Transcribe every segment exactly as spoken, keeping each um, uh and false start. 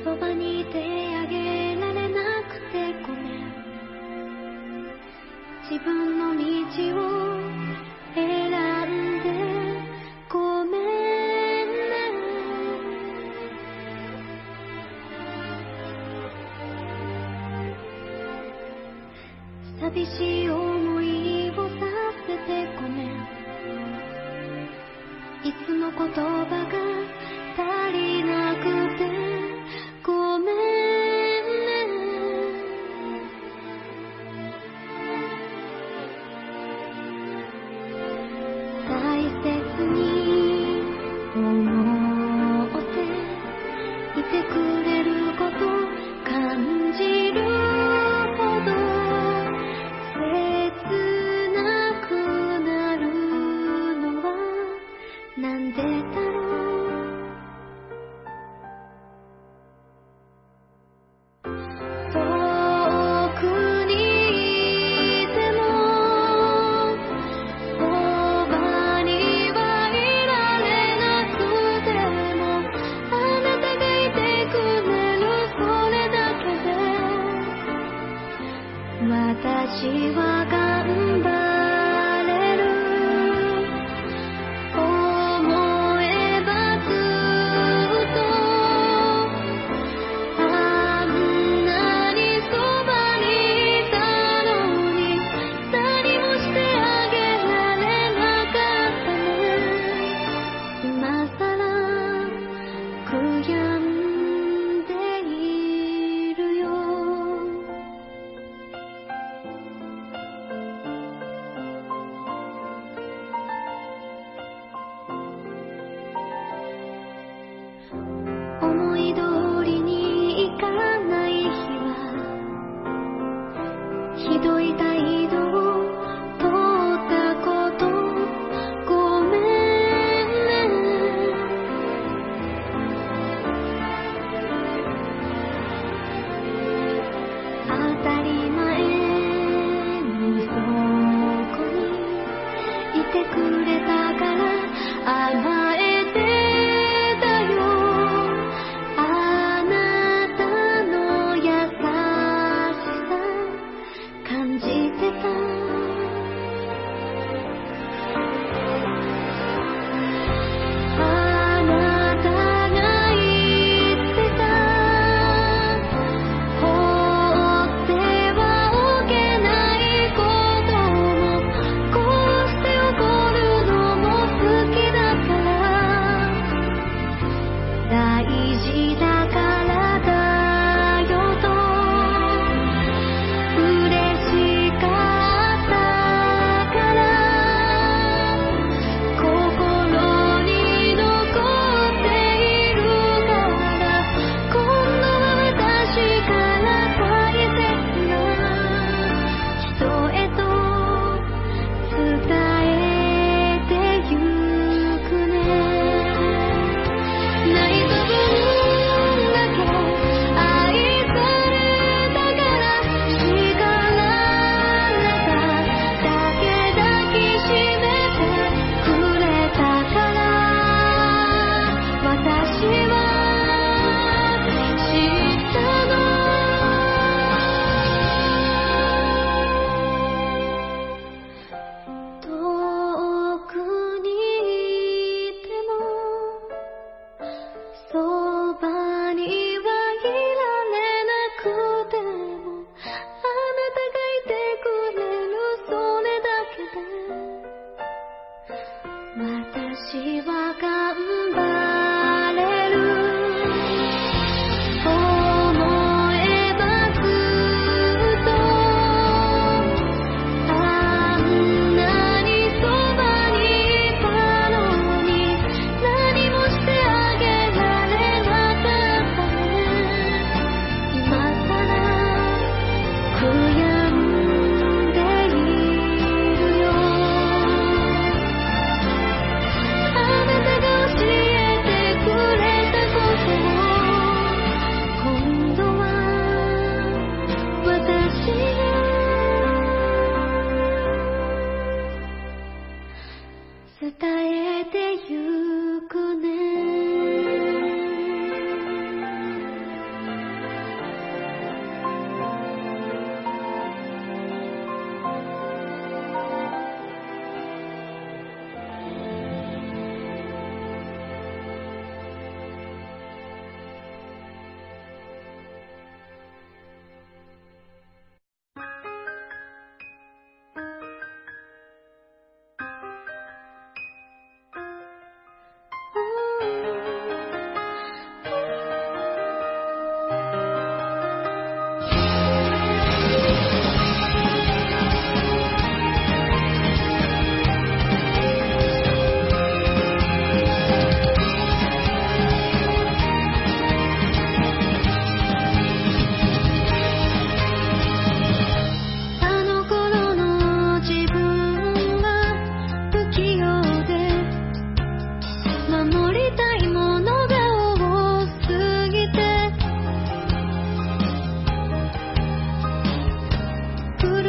そばにいてあげられなくてごめん。自分の道を選んでごめんね。寂しい思いをさせてごめん。いつも言葉が足りなくてごめんね。大切に思っていてくれること感じるほど切なくなるのはなんでだろう。私は頑張れる。思えばずっとあんなにそばにいたのに何もしてあげられなかったね。今さら悔やんでいるよ。思い通りにいかない日はひどい態度をとったことごめんね。当たり前にそこにいてくれたから甘えて感じて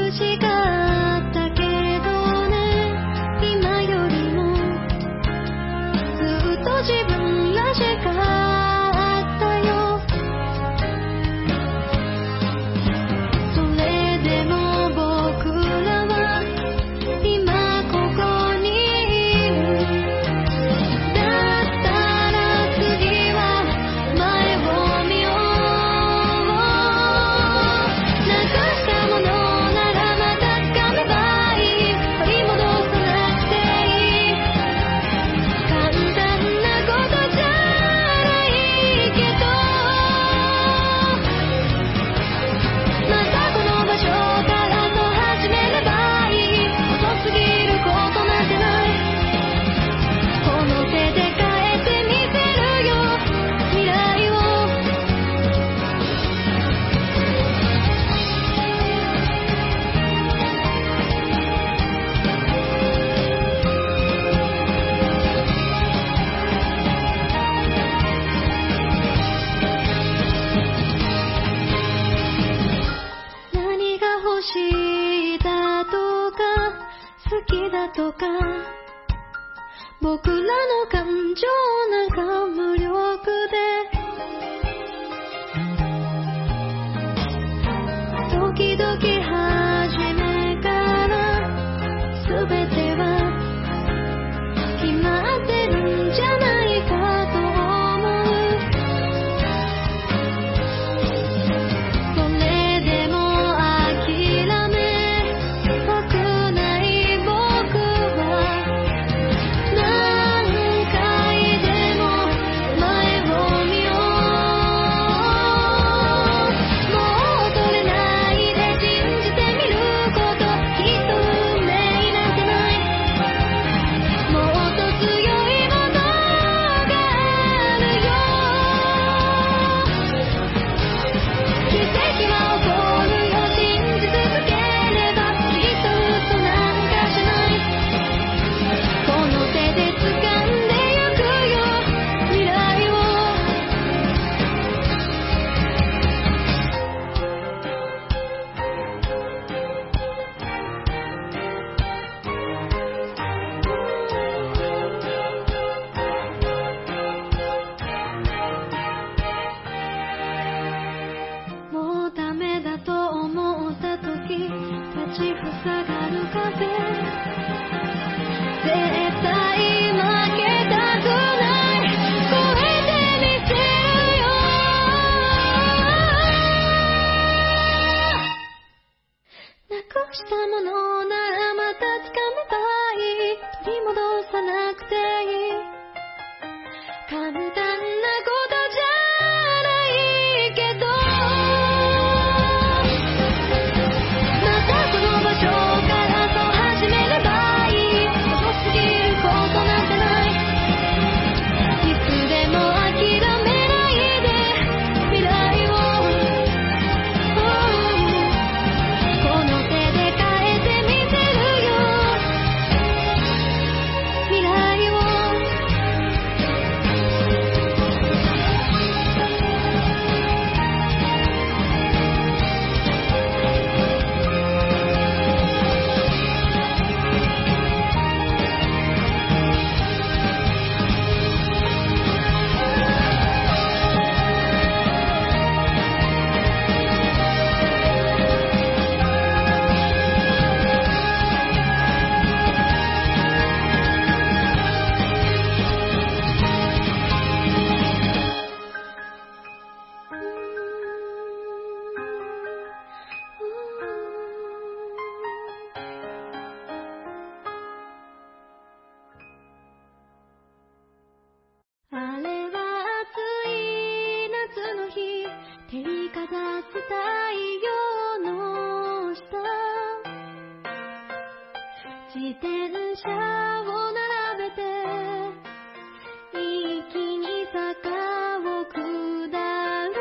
しかったけどね、今よりもずっと自分らしかったよ。それでも僕らは今ここにいる。だったら次は前を見よう。なくしたものならまた掴めばいい。取り戻さなくていい。簡単なことじゃないけど、またこの場所からと始めればいい。遅すぎることなんてない。この手で変えてみせるよ、未来を。何が欲しいだとか好きだとか、僕らの感情なんか無力で、時々初めから全ては決まってるんじゃないかと思う。それでも諦めたくない僕は、何回でも前を見よう。もう取れないで信じてみること、きっと運命なんてない。もっと強いものがあるよ。奇跡は起こるよ、信じ続ければ。きっと嘘なんかじゃない。この手で掴んでゆくよ、未来を。もうダメだと思った時、立ちふさがる風。絶対負けたくない。超えてみせるよ。なくしたものならまた掴めばいい。取り戻さなくていい。簡単なことじゃないけど、またこの場所からと始めればいい。遅すぎることなんてない。いつでも諦めないで未来を。この手で変えてみせるよ、未来を。あれは暑い夏の日、照りかざす太陽の下、自転車を並べて一気に坂を下る。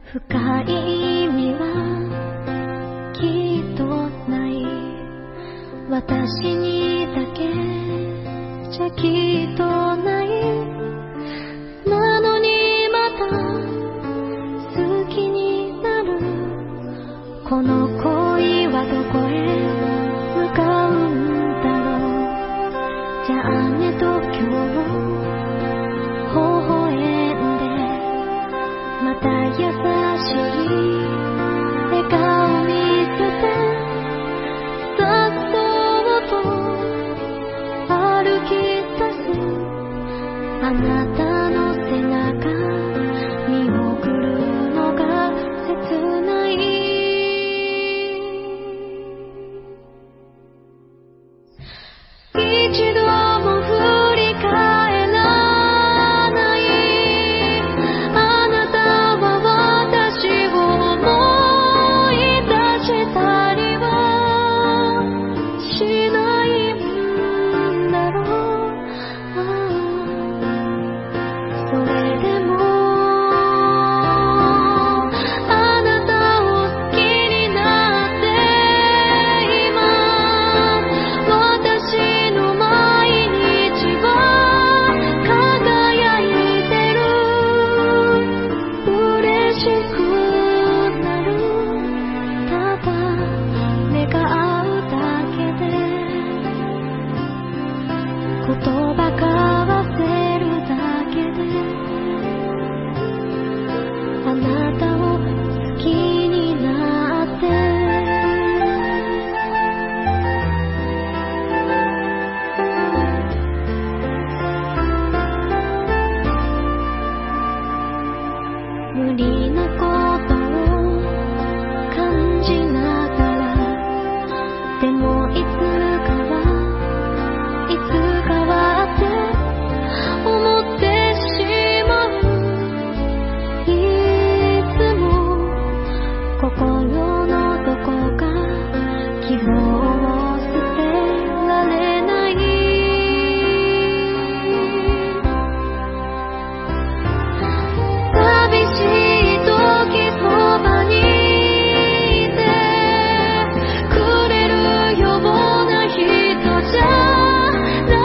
深い意味はきっとない。私にだけじゃきっとない。なのにまた好きになる。この恋はどこへ向かうんだろう。じゃあねと今日微笑んで、また優しい笑顔見せて、さっそうと歩き出す。あなたの背中見送るのが切ない。一度も振り返らない。あなたは私を思い出したりはしないんだろう。ああ、それでもあなたを好きになって今、私の毎日は輝いてる。嬉しくなる。ただ目が合うだけで言葉交わせるだけであなたを好きになって。無理なことを感じながら、でもいつかはいつかはって思ってしまう。いつも心のどこか希望を捨てられない。寂しい時そばにいてくれるような人じゃな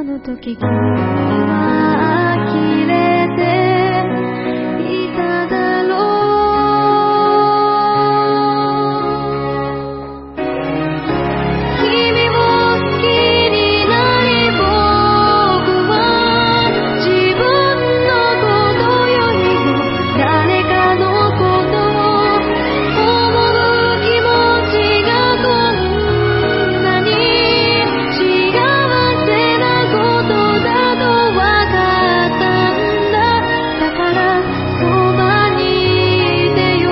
の時君は呆れていただろう。君を好きになり僕は自分のことよりも誰かのことを思う気持ちがこんなに幸せなことだと分かったんだ。だからそばにいてよ。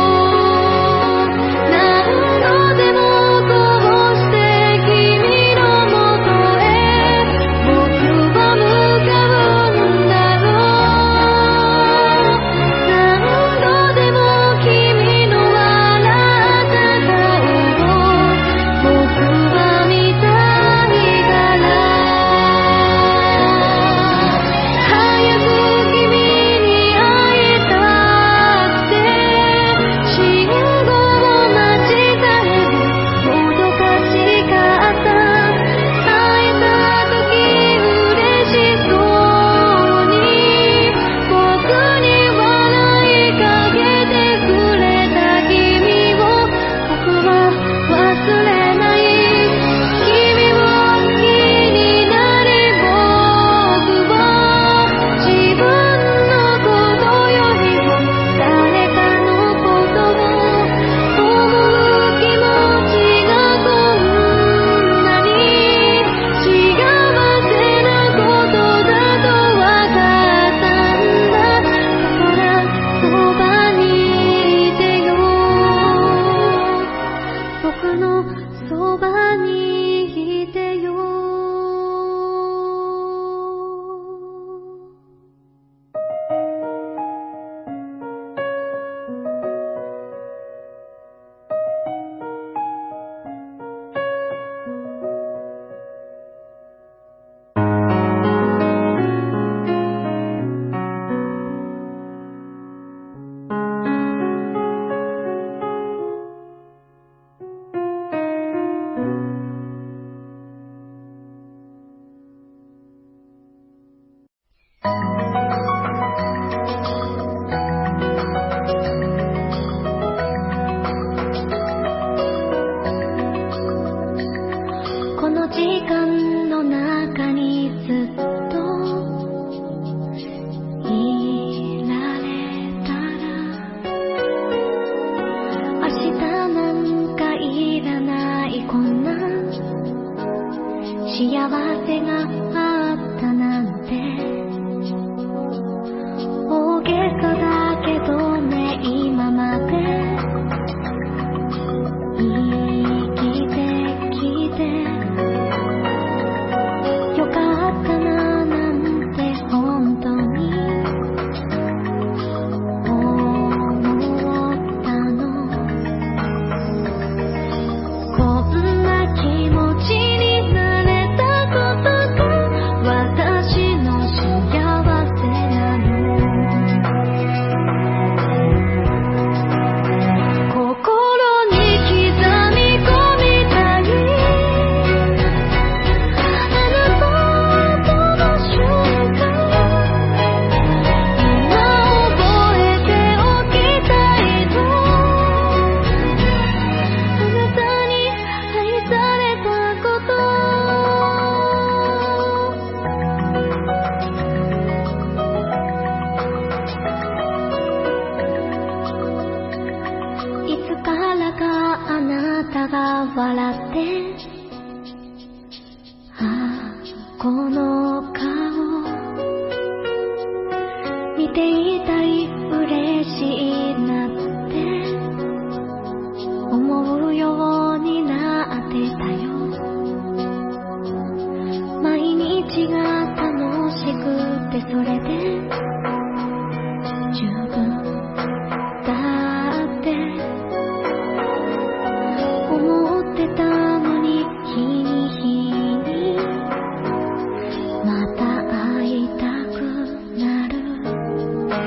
何度でもこうして君のもとへ僕は向かうんだろう。何度でも君の笑った顔を僕は見たいから。早く君に会いたくて信号を待ちさえももどかしかった。会えた時嬉しそうに僕に笑いかけてくれた君を僕は忘れない。君を好きになり僕は自分のことよりも誰かのことを思う気持ちがこんなに幸せなことだと分かったんだ。だからそばにいてよ。僕のそばにいてよ。この時間の中にずっといられたら明日なんかいらないこんな幸せがあったなんて大げさだけどね。今まで生きてきてよかったななんて本当に思ったの。こんな気持ちになれたことが私の幸せなの。心に刻み込みたいあなたとの瞬間。今覚えておきたいの。あなたに愛されたこと。いつからかあなたが笑ってああこの顔見ていたり嬉しいなって思うようになってたよ。毎日が楽しくてそれで十分だって思ってたのに日に日にまた会いたくなる。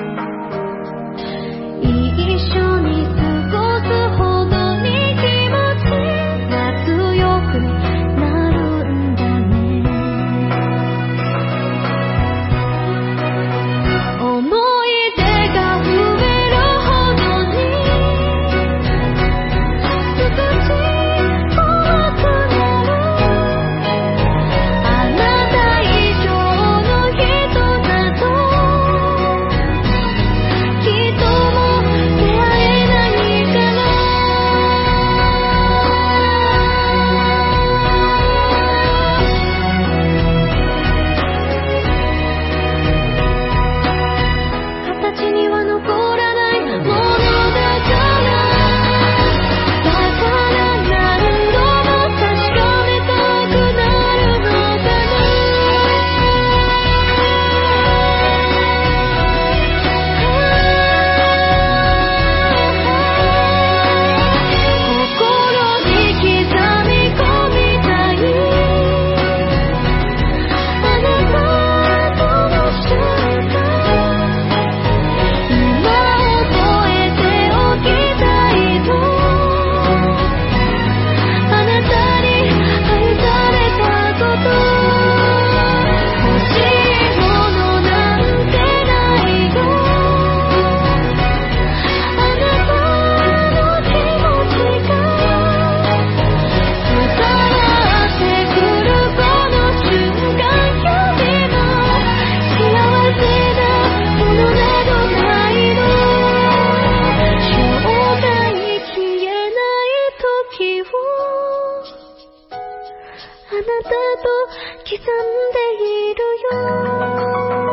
あなたと刻んでいるよ。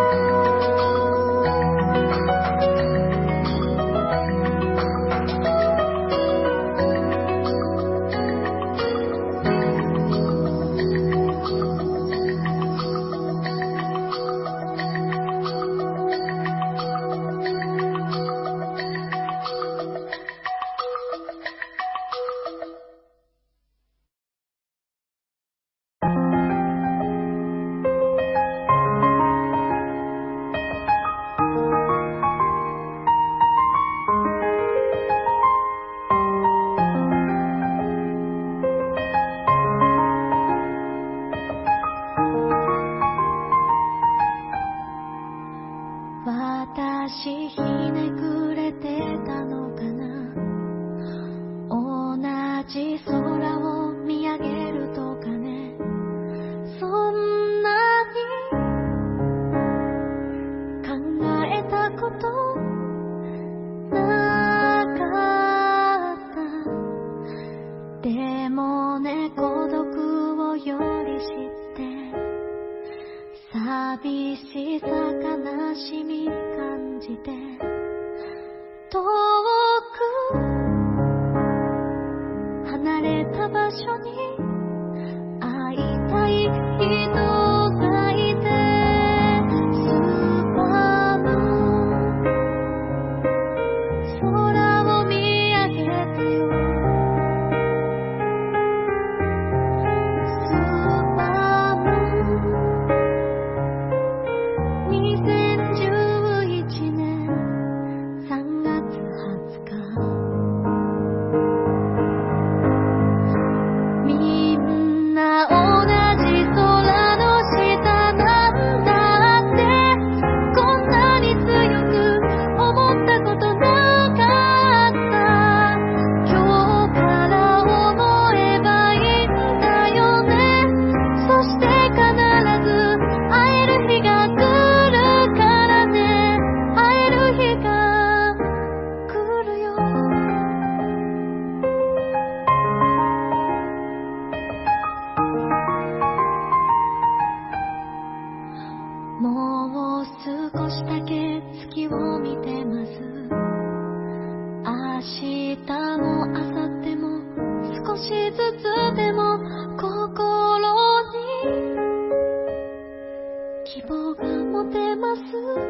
私ひねくれてたのかな、同じ空を見上げるとかね、そんなに考えたことなかった。でもね、孤独をより知って寂しさ悲しみ感じて、遠く離れた場所に会いたい人がいて、スーパームーン空を見上げてよ、スーパームーンにせんじゅういちねんさんがつはつか、みんな同じ空の下なんだって、こんなに強く思ったことなかった。今日から思えばいいんだよね。そして必ず会える日が来るからね。会える日が来るよ。もう少しだけ月を見てます。明日も明後日も少しずつでも心に希望が持てます。